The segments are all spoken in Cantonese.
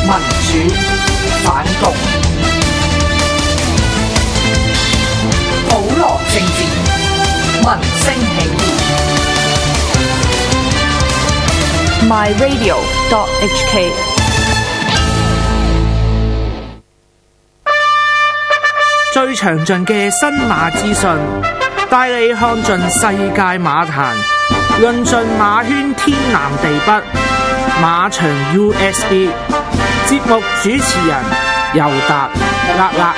民主反共，普羅政治，民聲起義。 myradio.hk 最詳盡嘅新馬資訊，帶你看盡世界馬壇，論盡馬圈天南地北，馬場 USB。節目主持人尤達啦。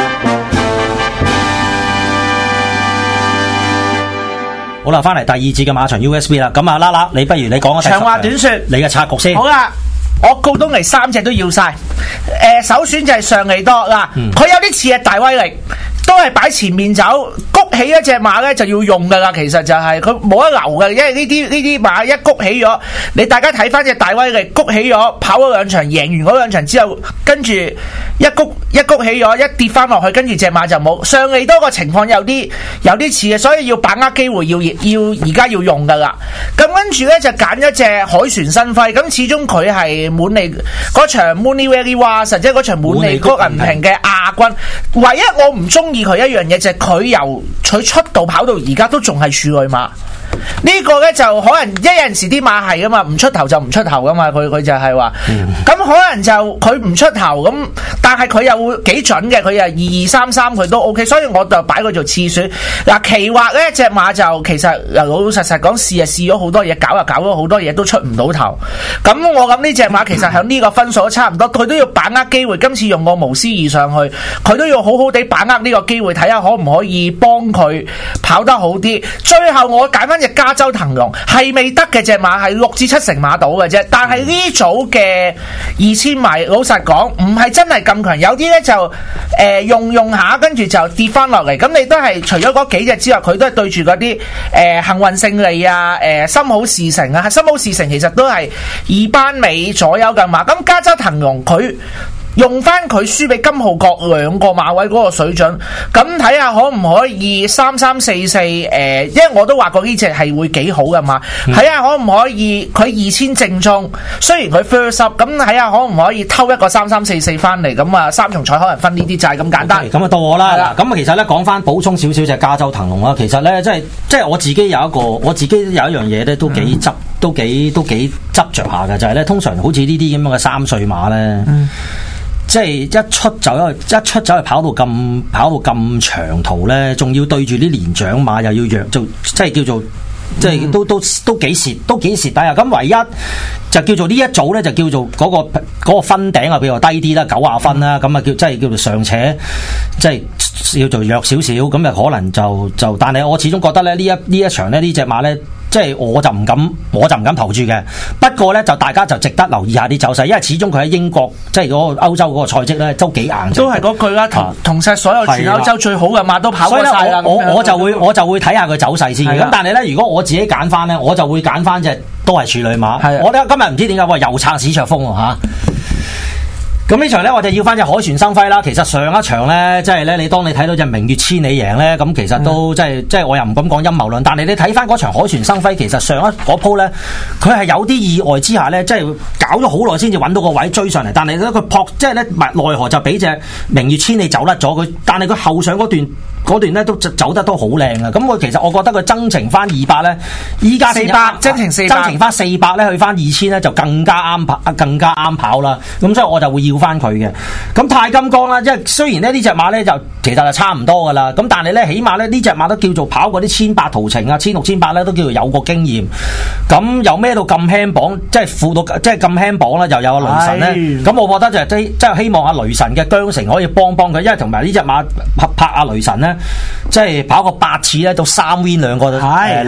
好啦，翻嚟第二節嘅馬場 USB 啦。咁啊，啦，你不如你講長話短說， 你嘅策局先。 好啦，我告東尼三隻都要晒。首選就係上利多嗱，佢有啲似係大威力，都係擺前面走，谷起一隻馬咧就要用噶啦。其實就係佢冇得留嘅，因為呢啲馬一谷起咗，你大家睇翻隻大威力谷起咗，跑咗兩場，贏完嗰兩場之後，跟住一谷起咗，一跌翻落去，跟住隻馬就冇。上利多個情況有啲似嘅，所以要把握機會，要而家要用噶啦。咁跟住咧就揀咗隻海船新輝，咁始終佢係滿利嗰場 Mooney Valley War， 實際嗰場滿利谷銀平嘅亞軍。唯一我唔中意佢一樣嘢就係佢由佢出道跑到而家都仲係處女馬。呢個呢，就可能有陣時啲馬係噶嘛，唔出頭就唔出頭噶嘛，佢就係話，咁可能就佢唔出頭咁，但係佢又會幾準嘅，佢又2233佢都 OK， 所以我就擺佢做次選。嗱，奇惑呢隻馬就其實老實講試咗好多嘢，搞咗好多嘢都出唔到頭。咁我諗呢隻馬其實響呢個分數都差唔多，佢都要把握機會。今次用個無私意上去，佢都要好好地把握呢個機會，睇下可唔可以幫佢跑得好啲。最後我揀翻隻加州騰龍係未得嘅隻馬，係6至7成馬到嘅啫。但係呢組嘅2000米，老實講唔係真係咁強，有啲呢就用下，跟住就跌翻落嚟。咁你都係除咗嗰幾隻之外，佢都係對住嗰啲幸運勝利啊、心好事成啊，心好事成其實都係2班尾左右嘅馬。咁加州騰龍佢用翻佢輸俾金浩國2個馬位嗰個水準，咁睇下可唔可以3344因為我都話過呢隻係會幾好㗎嘛，睇下可唔可以佢2000正中，雖然佢 first up， 咁睇下可唔可以偷一個3344翻嚟，咁啊3重彩可能分呢啲就係咁簡單。 咁啊到我啦，咁啊其實咧講翻補充少少隻加州騰龍啦，其實咧即係我自己有一樣嘢咧都幾執着下嘅，就係咧通常好似呢啲咁樣嘅3歲馬咧。即係一出走去跑到咁長途咧，仲要對住啲年長馬又要弱，就即係叫做即係都幾蝕底啊！咁唯一就叫做呢一組咧，就叫做嗰個分頂啊，比較低啲啦，90分啦，咁啊即係叫做尚且即係叫做弱少少，咁啊可能就，但係我始終覺得咧呢一場咧呢隻馬咧。即係我就唔敢投注嘅，不過咧就大家就值得留意下啲走勢，因為始終佢喺英國即係嗰個歐洲嗰個賽績咧都幾硬， 都係嗰句啦，同晒所有全歐洲最好嘅馬都跑過晒啦。 我就會睇下佢走勢先。咁但係咧，如果我自己揀翻咧，我就會揀翻隻都係處女馬。我咧今日唔知點解又撐史卓峰喎嚇。咁呢場咧，我就要翻隻海船生輝啦。其實上一場咧，即係咧，當你睇到隻明月千里贏咧，咁其實都即係我又唔敢講陰謀論。但係你睇翻嗰場海船生輝，其實上一嗰鋪咧，佢係有啲意外之下咧，即係搞咗好耐先至揾到個位追上嚟。但係咧，佢即係咧，奈何就俾隻明月千里走甩咗佢。但係佢後上嗰段咧都走得都好靚啊！咁其實我覺得佢增程翻200咧，依家 400增程翻400咧，去翻2000咧就更加啱跑啦。咁所以我就會要翻佢嘅。咁太金剛啦，因為雖然呢隻馬咧就其實就差唔多噶啦，咁但係咧起碼咧呢隻馬都叫做跑過啲1800途程啊，1600、1800咧都叫做有個經驗。咁又孭到咁輕磅，即係負到即係咁輕磅啦，又有雷神咧。咁我覺得就係即係希望阿雷神嘅韁繩可以幫佢，因為同埋呢隻馬拍阿雷神咧。即係跑過8次咧，到3 win 兩個第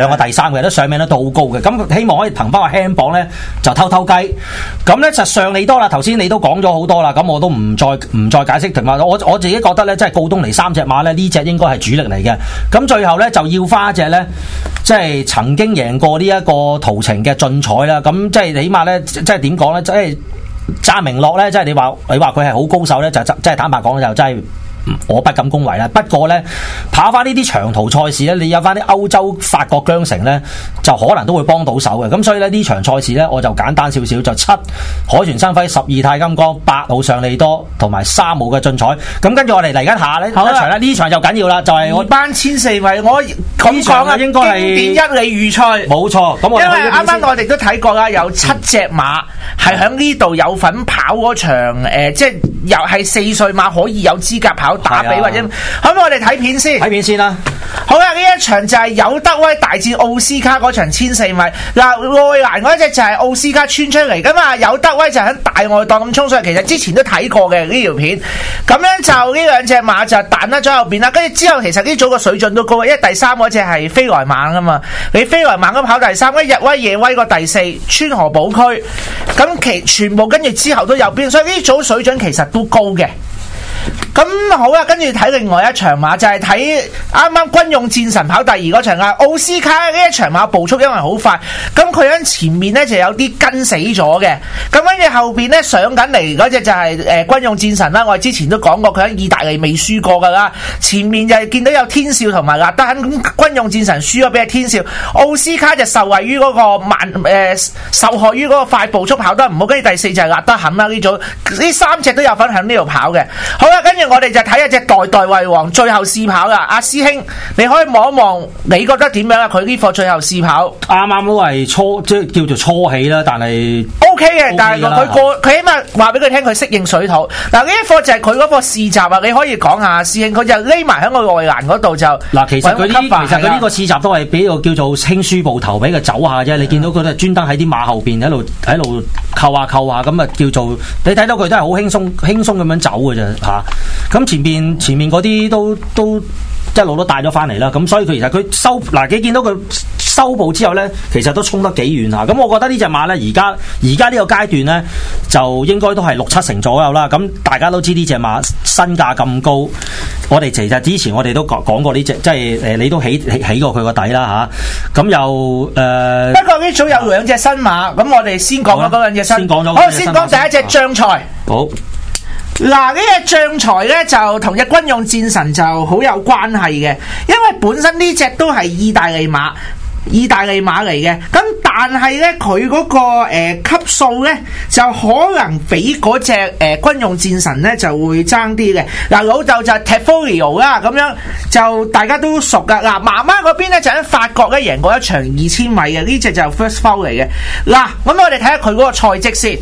3嘅都上名都好高嘅，咁希望可以憑翻個輕磅咧就偷雞。咁咧就上利多啦，頭先你都講咗好多啦，咁我都唔再解釋。同埋我自己覺得咧，即係告東尼3隻馬咧，呢隻應該係主力嚟嘅。咁最後咧就要翻一隻咧，即係曾經贏過呢一個途程嘅進彩啦。咁即係起碼咧，即係點講咧，即係揸明樂咧，即係你話佢係好高手咧，就即係坦白講就真係。 我不敢恭維啦。不過咧，跑翻呢啲長途賽事咧，你有翻啲歐洲法國疆城咧，就可能都會幫到手嘅。咁所以咧呢場賽事咧，我就簡單少少，就7凱旋生輝，12太金剛，8號上利多，同埋3號嘅進彩。咁跟住我哋嚟緊下呢一場咧，呢場就緊要啦，就係我班1000-4米，我咁講啊， 應該係經典1哩預賽， 冇錯。咁因為啱啱我哋都睇過啦，有7隻馬係喺呢度有份跑嗰場，即係又係4歲馬可以有資格跑打比或者，好唔好？我哋睇片先， 睇片先啦。 好啦，呢一場就係有德威大戰奧斯卡嗰場1004米。嗱，外欄嗰隻就係奧斯卡穿出嚟噶嘛，有德威就喺大外檔咁衝上嚟。其實之前都睇過嘅呢條片，咁樣就呢兩隻馬就彈得咗後邊啦。跟住之後其實呢組個水準都高，因為第3嗰隻係飛來猛啊嘛，你飛來猛咁跑第3，跟住日威夜威個第4，川河寶區，咁全部跟住之後都有邊，所以呢組水準其實都高嘅。咁好啦，跟住睇另外一場馬，就係睇啱啱軍用戰神跑第2嗰場啊，奧斯卡呢一場馬步速因為好快，咁佢喺前面呢就有啲跟死咗嘅，咁跟住後邊呢上緊嚟嗰隻就係軍用戰神啦，我哋之前都講過佢喺意大利未輸過噶啦，前面就係見到有天少同埋納德肯，咁軍用戰神輸咗俾天少，奧斯卡就受惠於嗰個受害於嗰個快步速跑得唔好，跟住第4就係納德肯啦，呢3隻都有份喺呢度跑嘅，好啦，跟住我哋就睇下隻代代為王最後試跑啦，阿師兄你可以望一望，你覺得點樣啊？佢呢課最後試跑啱啱都係即係叫做初起啦，但係 OK 嘅，但係佢起碼話俾佢聽佢適應水土。嗱呢一課就係佢嗰課試習啊，你可以講下師兄，佢就匿埋喺個外欄嗰度就嗱，其實佢呢個試習都係俾個叫做輕輸步頭俾佢走下啫。你見到佢都係專登喺啲馬後邊喺度扣下咁啊，叫做你睇到佢都係好輕鬆咁樣走嘅啫嚇。咁前面嗰啲都一路都帶咗翻嚟啦，咁所以佢其實佢你見到佢收步之後咧，其實都衝得幾遠下。咁我覺得呢隻馬咧，而家呢個階段咧，就應該都係6-7成左右啦。咁大家都知呢隻馬身價咁高，我哋其實之前我哋都講過呢隻，即係你都起過佢個底啦嚇。咁又不過呢組有2隻新馬，咁我哋先講嗰2隻新。先講第一隻將才。 好。 嗱，呢隻將才咧就同隻軍用戰神就好有關係嘅，因為本身呢隻都係意大利馬嚟嘅，咁但係咧佢嗰個級數咧就可能比嗰隻軍用戰神咧就會爭啲嘅。嗱，老豆就係 Tefolio 啦，咁樣就大家都熟噶。嗱，媽媽嗰邊咧就喺法國咧贏過一場2000米嘅，呢隻就 First Foul 嚟嘅。嗱，咁我哋睇下佢嗰個賽績先。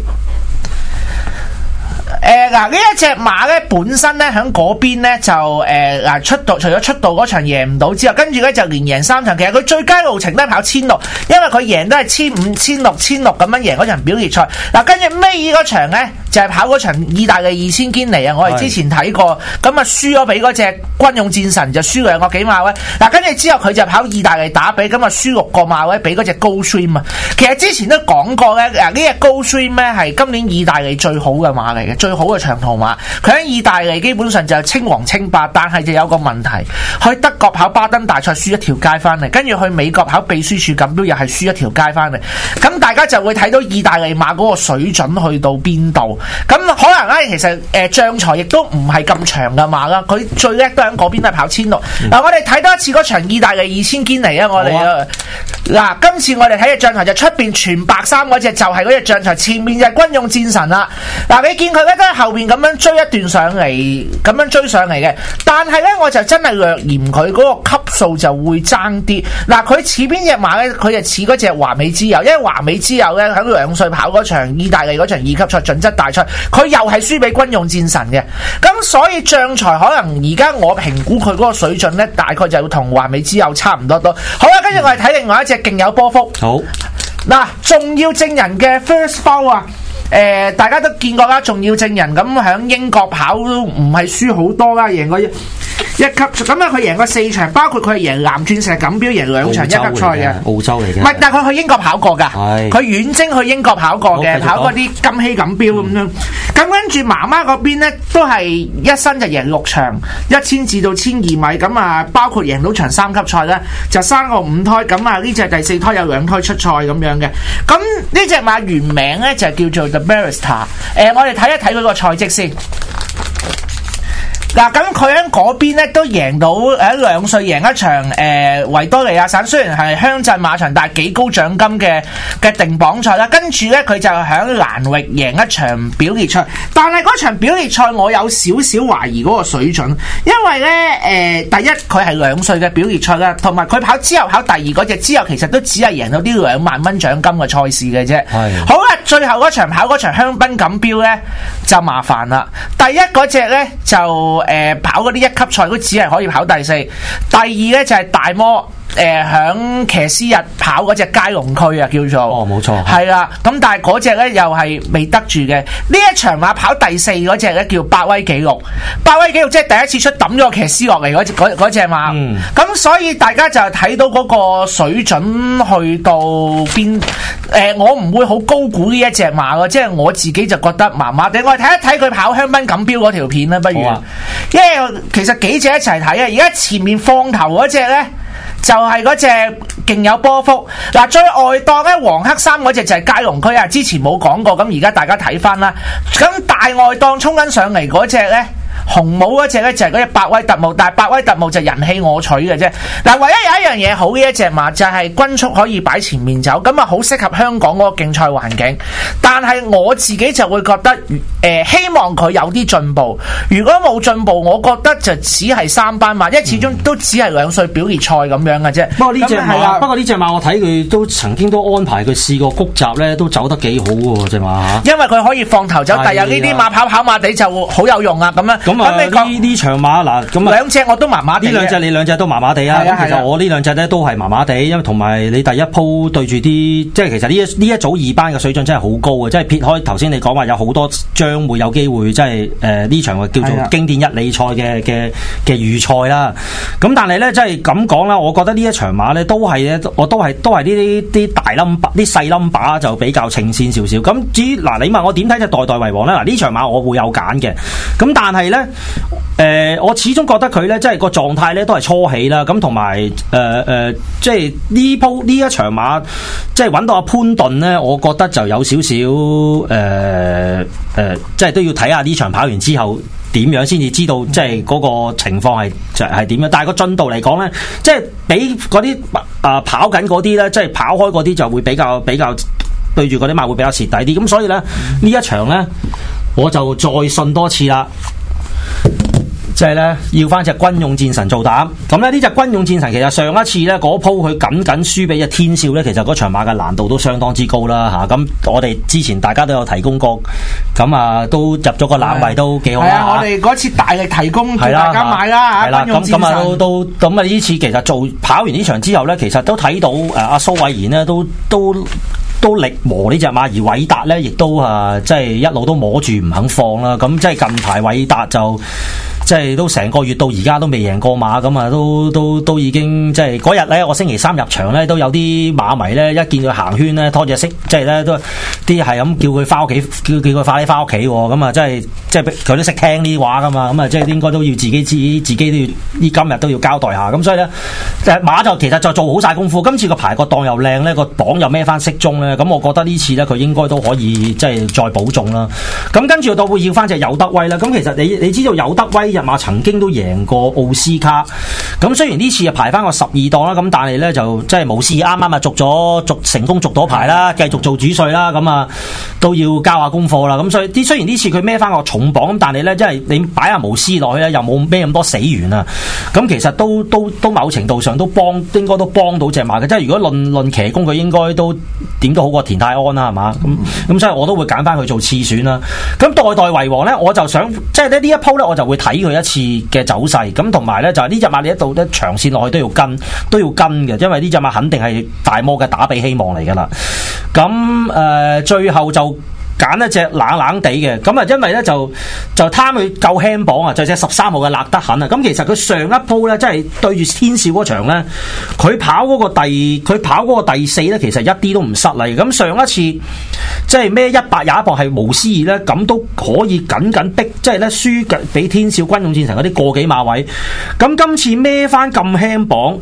呢一隻馬咧本身咧喺嗰邊咧就出道，除咗出道嗰場贏唔到之後，跟住咧就連贏3場。其實佢最佳路程都係跑1600，因為佢贏都係1500、1600、1600咁樣贏嗰場表列賽。嗱，跟住尾嗰場咧就係跑嗰場意大利2000堅尼啊，我哋之前睇過，咁啊輸咗俾嗰隻軍用戰神，就輸2個幾馬位。嗱，跟住之後佢就跑意大利打比，咁啊輸6個馬位俾嗰隻 Goldstream 啊。其實之前都講過咧，呢隻 Goldstream 咧係今年意大利最好嘅馬嚟嘅，最好嘅長途馬。佢喺意大利基本上就係稱王稱霸，但係就有個問題，去德國跑巴登大賽輸一條街翻嚟，跟住去美國跑秘書處錦標又係輸一條街翻嚟，咁大家就會睇到意大利馬嗰個水準去到邊度。咁可能咧，其實將才亦都唔係咁長嘅馬啦，佢最叻都喺嗰邊都係跑1600。嗱，我哋睇多一次嗰場意大利2000堅尼啊，我哋嗱，今次我哋睇嘅將才就出邊全白衫嗰隻就係嗰隻將才，前面就係軍用戰神啦。嗱，你見佢咧都喺後邊咁樣追一段上嚟，咁樣追上嚟嘅，但係咧我就真係略嫌佢嗰個級數就會爭啲。嗱，佢似邊隻馬咧？佢就似嗰隻華美之友，因為華美之友咧喺2歲跑嗰場意大利嗰場2級賽準則大賽，佢又係輸俾軍用戰神嘅。咁所以將才可能而家我評估佢嗰個水準咧，大概就要同華美之友差唔多多。好啦，跟住我哋睇另外一隻勁有波幅。好，嗱，重要證人嘅 First Foul 啊！大家都見過啦，重要證人咁喺英國跑都唔係輸好多啦，贏過一級咁啊！佢贏過4場，包括佢係贏藍鑽石錦標，贏2場1級賽嘅。澳洲嚟嘅，唔係，但係佢去英國跑過㗎。佢遠征去英國跑過嘅，跑過啲金禧錦標咁樣。咁跟住媽媽嗰邊咧，都係一生就贏6場1000至到1200米，咁啊包括贏到場3級賽咧，就生過5胎。咁啊呢隻第4胎有2胎出賽咁樣嘅。咁呢隻馬原名咧就叫做 The Barrister。我哋睇一睇佢個賽績先。 嗱，咁佢喺嗰邊咧都贏到2歲贏一場維多利亞省，雖然係鄉鎮馬場，但係幾高獎金嘅定榜賽啦。跟住咧佢就喺蘭域贏一場表列賽，但係嗰場表列賽我有少少懷疑嗰個水準，因為咧第一佢係2歲嘅表列賽啦，同埋佢跑之後跑第二嗰隻之後，其實都只係贏到啲2萬蚊獎金嘅賽事嘅啫。係好啦，最後嗰場跑嗰場香檳錦標咧就麻煩啦。第一嗰隻咧就跑嗰啲一級賽都只係可以跑第4，第二咧就係大摩。響騎師日跑嗰隻佳龍區啊，叫做冇錯， 係啦。咁但係嗰隻咧又係未得住嘅。呢一場馬跑第4嗰隻咧叫百威紀錄，百威紀錄即係第一次出抌咗個騎師落嚟嗰隻馬。咁所以大家就睇到嗰個水準去到邊。我唔會好高估呢一隻馬咯，即係我自己就覺得麻麻地。我哋睇一睇佢跑香檳錦標嗰條片啦，不如。因為其實幾隻一齊睇啊！而家前面放頭嗰隻咧。就係嗰隻勁有波幅嗱，最外檔咧黃黑衫嗰隻就係佳龍區啊，之前冇講過，咁而家大家睇翻啦。咁大外檔衝緊上嚟嗰隻咧，紅帽嗰隻咧就係嗰隻百威特務，但係百威特務就人氣我取嘅啫。嗱，唯一有一樣嘢好嘅一隻馬就係均速可以擺前面走，咁啊好適合香港嗰個競賽環境。但係我自己就會覺得，希望佢有啲進步。如果冇進步，我覺得就只係3班馬，因為始終都只係2歲表列賽咁樣嘅啫。 不過呢隻馬，我睇佢都曾經都安排佢試過谷閘咧，都走得幾好喎隻馬。因為佢可以放頭走，第日呢啲馬跑馬地就好有用啊咁樣。 咁呢場馬嗱，咁兩隻我都麻麻地。 呢兩隻你兩隻都麻麻地啊！其實我呢兩隻咧都係麻麻地，因為同埋你第一鋪對住啲，即係其實呢一組2班嘅水準真係好高嘅，即係撇開頭先你講話有好多將會有機會，即係呢場叫做經典一哩賽嘅預賽啦。咁但係咧，即係咁講啦，我覺得呢一場馬咧都係呢啲大冧啲細冧把就比較稱先少少。咁至於嗱，你問我點睇隻代代為王咧？嗱，呢場馬我會有揀嘅。咁但係咧。我始終覺得佢咧，即係個狀態咧都係初起啦，咁同埋即係呢一場馬，即係揾到阿潘頓咧，我覺得就有少少即係都要睇下呢場跑完之後點樣先至知道，即係嗰個情況係點樣。但係個進度嚟講咧，即係比嗰啲跑緊嗰啲咧，即係跑開嗰啲就會比較對住嗰啲馬會比較蝕底啲。咁所以咧呢一場咧，我就再信多次啦。即係咧，要翻隻軍用戰神做膽。咁咧呢隻軍用戰神其實上一次咧嗰鋪佢僅輸俾隻天少咧，其實嗰場馬嘅難度都相當之高啦嚇。咁我哋之前大家都有提供過，咁啊都入咗個冷位都幾好啦。係啊， 我哋嗰次大力提供叫大家買啦嚇。係啦， 咁啊都咁啊呢次其實跑完呢場之後咧，其實都睇到阿蘇偉賢咧都力磨呢隻馬，而韋達咧亦都即係一路都摸住唔肯放啦。咁即係近排韋達就即係都成個月到而家都未贏過馬，咁啊都已經即係嗰日咧，我星期3入場咧都有啲馬迷咧一見佢行圈咧拖隻色，即係咧都啲係咁叫佢翻屋企，叫佢快啲翻屋企喎。咁啊即係佢都識聽呢啲話噶嘛，咁啊即係應該都要自己都要呢今日都要交代下。咁所以咧馬就其實就做好晒功夫，今次個排個檔又靚咧，個榜又孭翻適中咧，咁我覺得呢次咧佢應該都可以即係再保重啦。咁跟住到會要翻隻有德威啦。咁其實你知道有德威日馬曾經都贏過奧斯卡，咁雖然呢次啊排翻個12檔啦，咁但係咧就即係冇事，啱啱啊續成功續到牌啦，繼續做主帥啦，咁啊都要交下功課啦。咁所以雖然呢次佢孭翻個重磅，咁但係咧即係你擺下無私落去咧，又冇孭咁多死緣啊。咁其實都某程度上應該都幫到隻馬嘅。即係如果論騎功，佢應該都點都好過田泰安啦，係嘛？咁所以我都會揀翻佢做次選啦。咁代代為王咧，我就想即係呢一鋪咧，我就會睇佢一次嘅走勢。咁同埋咧就係呢隻馬你一度咧長線落去都要跟嘅，因為呢隻馬肯定係大摩嘅打比希望嚟噶啦。咁最後就揀一隻冷冷地嘅，咁啊因為咧就貪佢夠輕磅啊，就隻13號嘅勒德肯啊。咁其實佢上一鋪咧，即係對住天少嗰場咧，佢跑嗰個第4咧，其實一啲都唔失禮。咁上一次即係咩100廿一磅係無思議咧，咁都可以緊逼，即係咧輸俾天少軍用戰神嗰啲個幾馬位。咁今次孭翻咁輕磅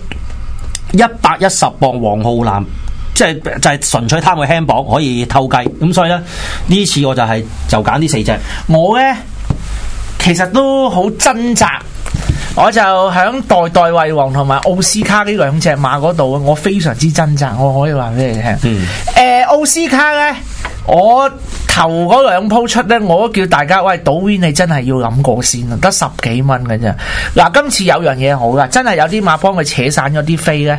110磅黃浩南。就係純粹貪佢輕磅可以偷雞，咁所以咧呢次我就揀呢4隻。我咧其實都好掙扎。我就響代代為王同埋奧斯卡呢兩隻馬嗰度，我非常之掙扎，我可以話俾你聽。奧斯卡呢，我頭嗰兩鋪出呢，我都叫大家喂，賭 win 你真係要諗過先啊，得10幾蚊嘅啫。嗱，今次有樣嘢好噶，真係有啲馬幫佢扯散咗啲飛呢。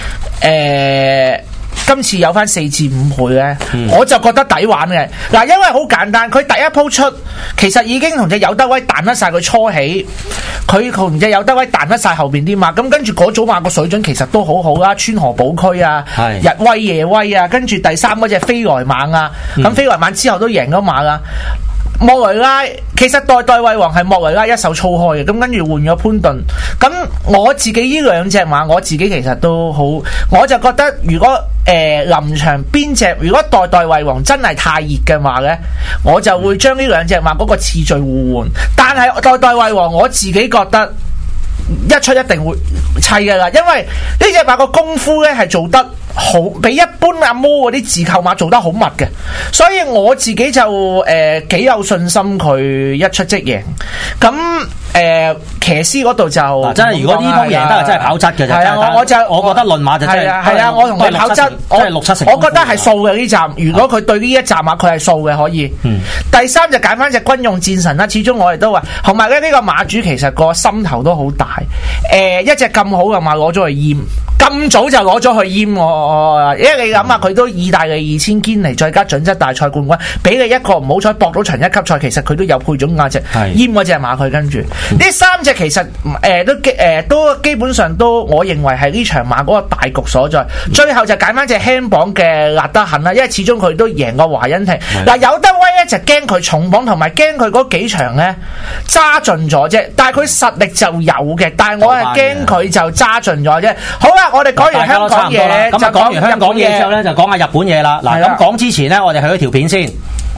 今次有翻4至5倍咧，我就覺得抵玩嘅。嗱，因為好簡單，佢第一鋪出其實已經同隻有德威彈得晒佢初起，佢同隻有德威彈得晒後邊啲馬，咁跟住嗰組馬個水準其實都好好啦，川河寶區啊，日威夜威啊，跟住第三嗰隻飛來猛啊，咁飛來猛之後都贏咗馬啦。莫雷拉其實代代為王係莫雷拉一手操開嘅，咁跟住換咗潘頓。咁我自己呢兩隻馬，我自己其實都好，我就覺得如果臨場邊隻，如果代代為王真係太熱嘅話呢，我就會將呢兩隻馬嗰個次序互換。但係代代為王我自己覺得一出一定會砌㗎啦，因為呢隻馬個功夫呢係做得好，比一般阿摩嗰啲自購馬做得好密嘅，所以我自己就幾有信心佢一出即贏。咁騎師嗰度就真係如果呢鋪贏得係真係跑質嘅啫。係啊，我覺得論馬就真係係啊，我同佢跑質， 我覺得係數嘅呢站。如果佢對呢一站馬佢係數嘅可以。第三就揀翻隻軍用戰神啦，始終我哋都話，同埋咧呢個馬主其實個心頭都好大。一隻咁好嘅馬攞咗去閹，咁早就攞咗去閹我，因為你諗下佢都意大利2000堅尼再加準則大賽冠軍，俾你一個唔好彩搏到場一級賽，其實佢都有配種價值，閹嗰隻馬佢跟住呢三隻其實都基本上都我認為係呢場馬嗰個大局所在。最後就揀翻隻輕磅嘅納德肯啦，因為始終佢都贏過華欣庭。嗱，有德威咧就驚佢重磅，同埋驚佢嗰幾場咧揸盡咗啫，但係佢實力就有嘅，但係我係驚佢就揸盡咗啫。好啦，我哋講完香港嘢， 咁啊講完香港嘢之後咧，就講下日本嘢啦。嗱，咁講之前咧，我哋去咗條片先，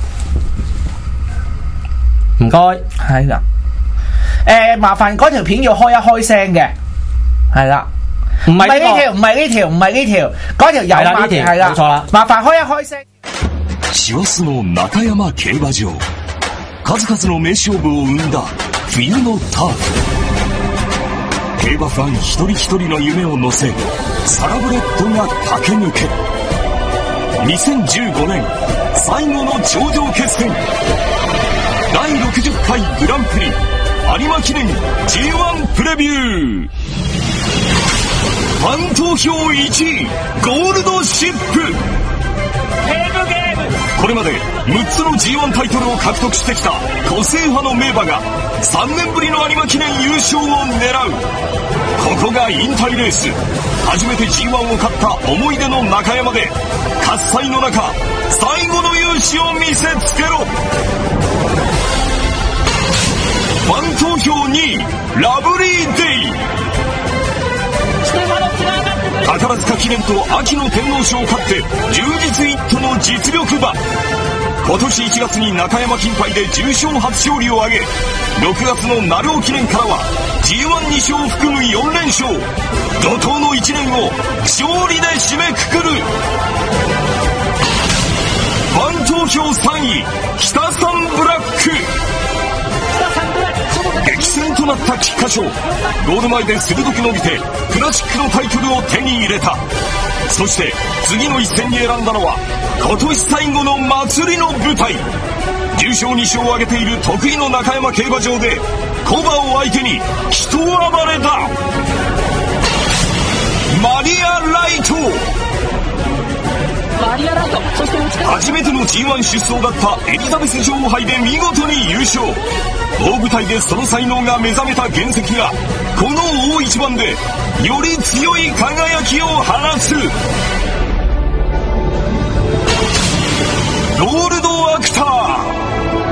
唔該， 係啦。麻煩嗰條片要開一開聲嘅，係啦，唔係呢條，唔係呢條，嗰條有馬條，係啦，冇錯啦，麻煩開一開聲。 師走の中山競馬場、数々の名勝負を生んだ冬のターフ。競馬ファン一人一人の夢を乗せ、サラブレッドが駆け抜ける。2015年最後の頂上決戦、第60回グランプリ有馬記念 G1 プレビュー。ファン投票1位ゴールドシップ。これまで6つの G1 タイトルを獲得してきた個性派の名馬が3年ぶりの有馬記念優勝を狙う。ここが引退レース。初めて G1 を勝った思い出の中山で喝采の中最後の勇姿を見せつけろ。ファン投票2位ラブリーデイ。宝塚記念と秋の天皇賞を勝って充実一途の実力馬。今年1月に中山金杯で重賞初勝利を挙げ、6月の鳴尾記念からは G12 勝を含む4連勝。怒涛の1年を勝利で締めくくる。ファン投票3位北サンブラック。激戦となった菊花賞、ゴール前で鋭く伸びてクラシックのタイトルを手に入れた。そして次の一戦に選んだのは今年最後の祭りの舞台。重賞2勝を挙げている得意の中山競馬場でコバを相手に人暴れだ。マリア・ライト。初めての G1 出走だったエリザベス女王杯で見事に優勝。大舞台でその才能が目覚めた原石がこの大一番でより強い輝きを放つ。ゴールドアクター。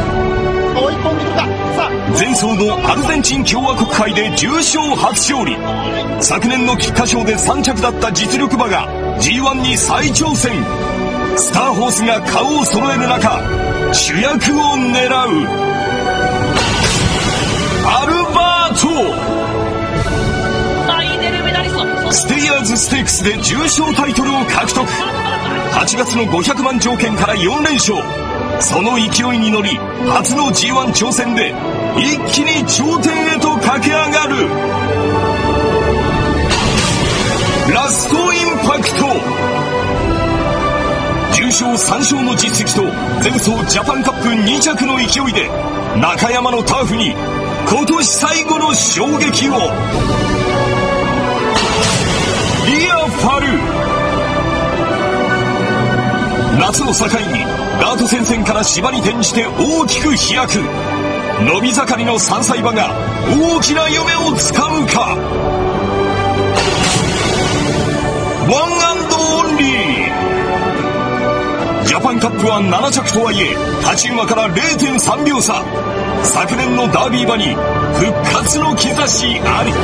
前走のアルゼンチン共和国杯で重賞初勝利。昨年の菊花賞で3着だった実力馬が G1 に再挑戦。スターホースが顔を揃える中主役を狙うアルバート。ステイヤーズステークスで重賞タイトルを獲得。8月の500万条件から4連勝。 その勢いに乗り初の G1 挑戦で一気に頂点へと駆け上がる。ラストインパクト。重賞3勝の実績と前走ジャパンカップ2着の勢いで中山のターフに今年最後の衝撃を。リアファル。夏の境にダート戦線から芝に転じて大きく飛躍。伸び盛りの3歳馬が大きな夢をつかむか。ワンアンドオンリー。ジャパンカップは7着とはいえ勝ち馬から 0.3 秒差。昨年のダービー馬に復活の兆しあり。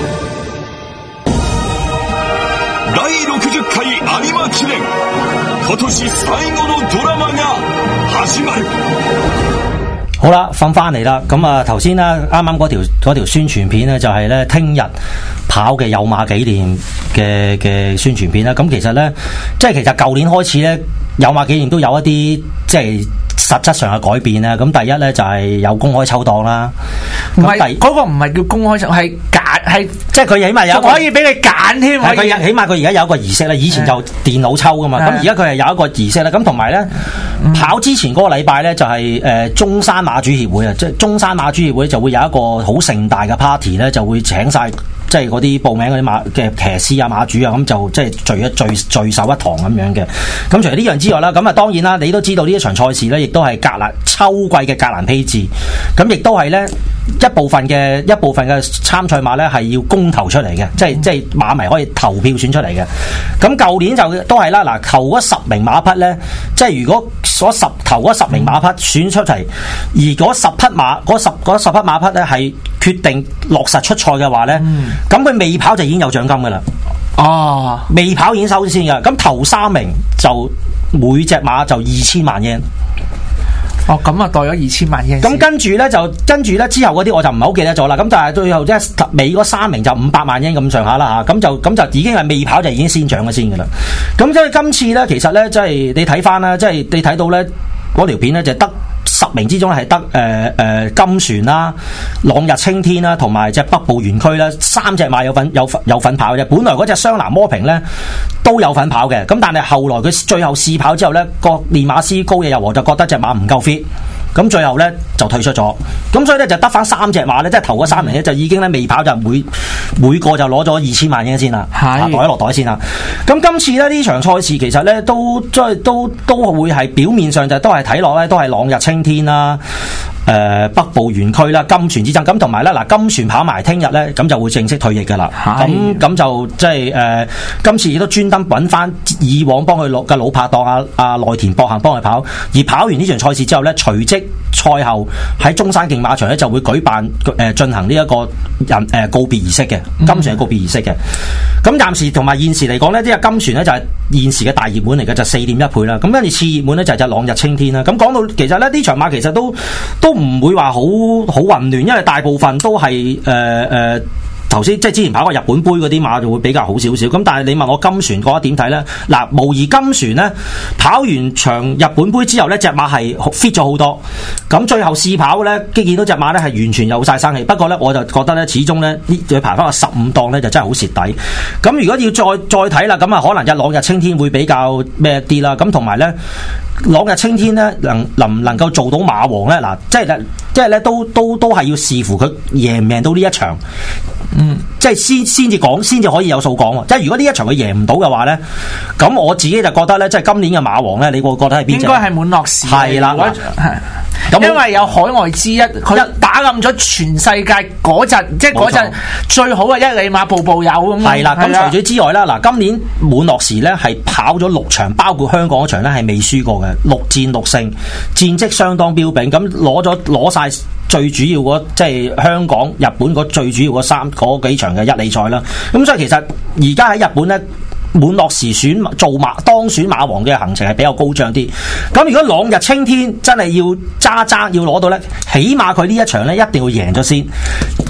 第60回有馬記念、今年最後のドラマが始まる。 好啦，翻嚟啦。咁啊，頭先啦，啱啱嗰條宣傳片咧，就係咧聽日跑嘅有馬紀念嘅宣傳片啦。咁其實咧，即係其實舊年開始咧，有馬紀念都有一啲即係實質上嘅改變啦。咁第一咧就係有公開抽檔啦。 唔係嗰個唔係叫公開抽，係揀，係即係佢起碼有可以俾你揀添。 係佢起碼佢而家有一個儀式啦。以前就電腦抽噶嘛，咁而家佢係有一個儀式啦。咁同埋咧，跑之前嗰個禮拜咧就係中山馬主協會啊，即係中山馬主協會就會有一個好盛大嘅 party 咧，就會請晒即係嗰啲報名嗰啲馬嘅騎師啊、馬主啊，咁就即係聚首一堂咁樣嘅。咁除咗呢樣之外啦，咁啊當然啦，你都知道呢一場賽事咧，亦都係秋季嘅格蘭披治，咁亦都係咧一部分嘅參賽馬咧係要公投出嚟嘅，即係馬迷可以投票選出嚟嘅。咁舊年就都係啦，嗱，頭嗰10名馬匹咧，即係如果頭嗰10名馬匹選出嚟，而嗰10匹馬匹咧係決定落實出賽嘅話咧，咁佢未跑就已經有獎金噶啦。哦，未跑已經收先噶。咁頭3名就每隻馬就2000萬yen。 哦，咁啊，袋咗2000萬yen。咁跟住咧之後嗰啲我就唔係好記得咗啦。咁但係最後即係尾嗰3名就500萬yen咁上下啦嚇。咁就已經係未跑就已經先獎咗先噶啦。咁所以今次咧，其實咧即係你睇翻啦，即係你睇到咧嗰條片咧就得10名之中係得金船啦、朗日青天啦，同埋隻北部園區啦，3隻馬有份跑嘅。本來嗰隻雙藍魔平咧都有份跑嘅，咁但係後來佢最後試跑之後咧，個練馬師高野佑和就覺得隻馬唔夠 fit。咁最後咧就退出咗，咁所以咧就得翻3隻馬咧，即係頭嗰3名咧就已經咧未跑就每個就攞咗2000萬yen先啦，袋落袋先啦。咁今次咧呢場賽事其實咧都會係表面上就都係睇落咧都係朗日青天啦。北部園區啦、金船之爭，咁同埋咧嗱，金船跑埋聽日咧，咁就會正式退役噶啦。咁就即係今次亦都專登揾翻以往幫佢嘅老拍檔阿內田博行幫佢跑，而跑完呢場賽事之後咧，隨即賽後喺中山競馬場咧就會舉辦進行呢一個告別儀式嘅，金船嘅告別儀式嘅。咁暫時同埋現時嚟講咧，呢個金船咧就係現時嘅大熱門嚟嘅，就4.1倍啦。咁跟住次熱門咧就係隻朗日青天啦。咁講到其實咧呢場馬其實都唔會話好混亂，因為大部分都係頭先即係之前跑過日本杯嗰啲馬就會比較好少少。咁但係你問我金船嗰一點睇咧，嗱，無疑金船咧跑完場日本杯之後咧，隻馬係 fit 咗好多。咁最後試跑咧，見到隻馬咧係完全有晒生氣。不過咧，我就覺得咧，始終咧呢要排翻個15檔咧就真係好蝕底。咁如果要再睇啦，咁啊可能隻朗日青天會比較咩啲啦。咁同埋咧，朗日青天咧能唔能夠做到馬王咧？嗱，即係咧都係要視乎佢贏唔贏到呢一場。即係先至可以有數講。即係如果呢一場佢贏唔到嘅話咧，咁我自己就覺得咧，即係今年嘅馬王咧，你會覺得係邊隻？ 應該係滿樂士。 係啦， 因為有海外之一，佢打冧咗全世界嗰陣，即係嗰陣最好嘅1里馬步步有咁。係啦，咁除咗之外啦，嗱，今年滿樂士咧係跑咗6場，包括香港嗰場咧係未輸過嘅，6戰6勝，戰績相當標炳，咁攞晒最主要嗰即係香港、日本嗰最主要嗰幾場嘅1里賽啦。咁所以其實而家喺日本咧，滿樂士當選馬王嘅行程係比較高漲啲。咁如果朗日青天真係要揸要攞到咧，起碼佢呢一場咧一定要贏咗先，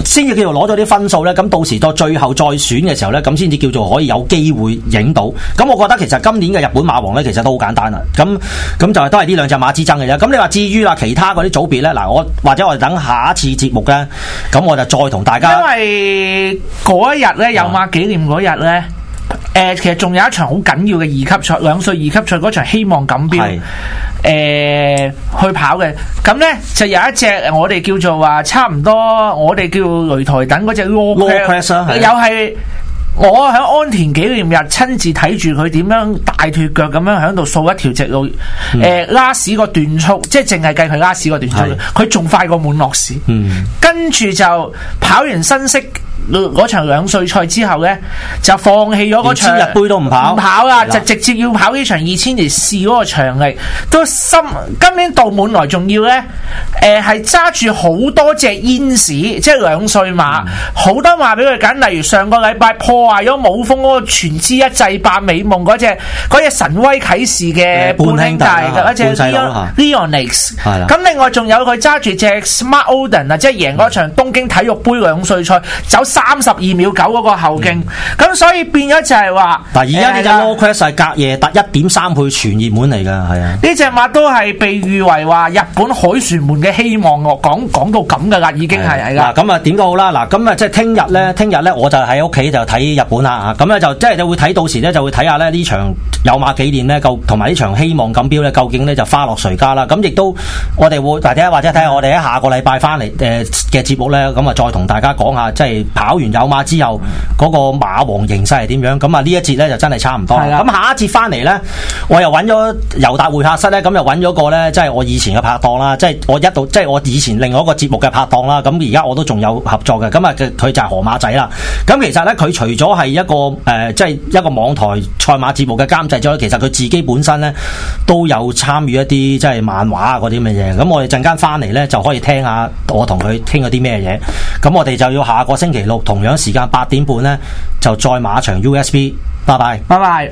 先至叫做攞咗啲分數咧。咁到時到最後再選嘅時候咧，咁先至叫做可以有機會影到。咁我覺得其實今年嘅日本馬王咧，其實都好簡單啦。咁就係都係呢兩隻馬之爭嘅啫。咁你話至於啦，其他嗰啲組別咧，嗱或者我哋等下一次節目咧，咁我就再同大家。 因為嗰一日咧，有馬紀念嗰日咧。其實仲有一場好緊要嘅2級賽，2歲2級賽嗰場希望錦標，去跑嘅。咁呢就有一隻我哋叫做話差唔多，我哋叫擂台等嗰隻 Lawcrest，又係我喺安田紀念日親自睇住佢點樣大脫腳咁樣喺度掃一條直路，拉屎個段速，即係淨係計佢拉屎個段速，佢仲快過滿樂士。跟住就跑完新式嗰場2歲賽之後呢，就放棄咗嗰場， 連千日杯都唔跑啦，就直接要跑呢場2000嚟試嗰個場力。都今年到滿來仲要呢，係揸住好多隻煙士，即係2歲馬，好多馬俾佢揀。例如上個禮拜破壞咗武豐嗰個全之一制霸美夢嗰隻神威啟示嘅半兄弟嘅一隻 Leonix。咁另外仲有佢揸住隻 Smart Odin 啊，即係贏嗰場東京體育杯2歲賽，走32秒9嗰個後勁。咁所以變咗就係話， 但而家呢隻 Lawcrest 係隔夜達1.3倍全熱門嚟㗎，係啊！ 呢隻馬都係被譽為話日本凱旋門嘅希望，我講到咁㗎啦，已經係㗎。 咁啊點都好啦，嗱咁啊即係聽日咧我就喺屋企就睇日本啦嚇，咁咧就即係你會睇到時咧就會睇下咧呢場有馬紀念咧，同埋呢場希望錦標咧，究竟咧就花落誰家啦？咁亦都我哋會或者睇下我哋喺下個禮拜翻嚟嘅節目咧，咁啊再同大家講下即係跑完有馬之後嗰個馬王形勢係點樣？咁啊呢一節咧就真係差唔多。咁下一節翻嚟咧，我又揾咗尤達會客室咧，咁又揾咗個咧，即係我以前嘅拍檔啦，即係我以前另外一個節目嘅拍檔啦。咁而家我都仲有合作嘅。咁啊佢就係河馬仔啦。咁其實咧佢除咗係一個即係一個網台賽馬節目嘅監製之外，其實佢自己本身咧都有參與一啲即係漫畫啊嗰啲咁嘅嘢。咁我哋陣間翻嚟咧就可以聽下我同佢傾咗啲咩嘢。咁我哋就要下個星期六同樣時間8點半咧就再馬場 USB。拜拜， 拜拜。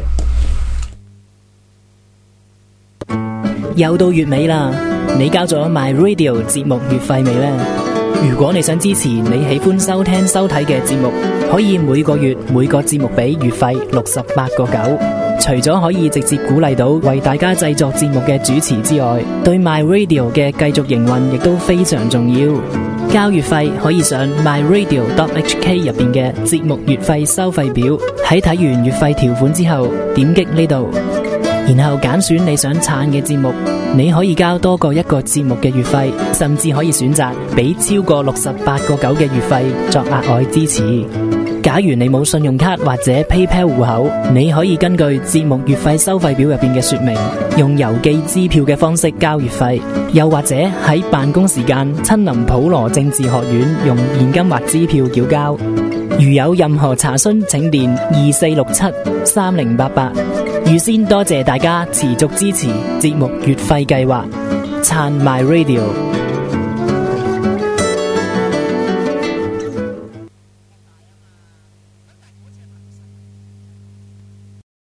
又到月尾啦，你交咗 My Radio 節目月費未呢？如果你想支持你喜歡收聽收睇嘅節目，可以每個月每個節目俾月費68.9。除咗可以直接鼓勵到為大家製作節目嘅主持之外，對 My Radio 嘅繼續營運亦都非常重要。交月費可以上 myradio.hk 入邊嘅節目月費收費表，喺睇完月費條款之後，點擊呢度，然後揀選你想撐嘅節目。你可以交多過一個節目嘅月費，甚至可以選擇俾超過68.9嘅月費作額外支持。假如你冇信用卡或者 PayPal 戶口，你可以根據節目月費收費表入邊嘅說明，用郵寄支票嘅方式交月費，又或者喺辦公時間親臨普羅政治學院用現金或支票繳交。如有任何查詢，請電24673088。預先多謝大家持續支持節目月費計劃，撐 My Radio。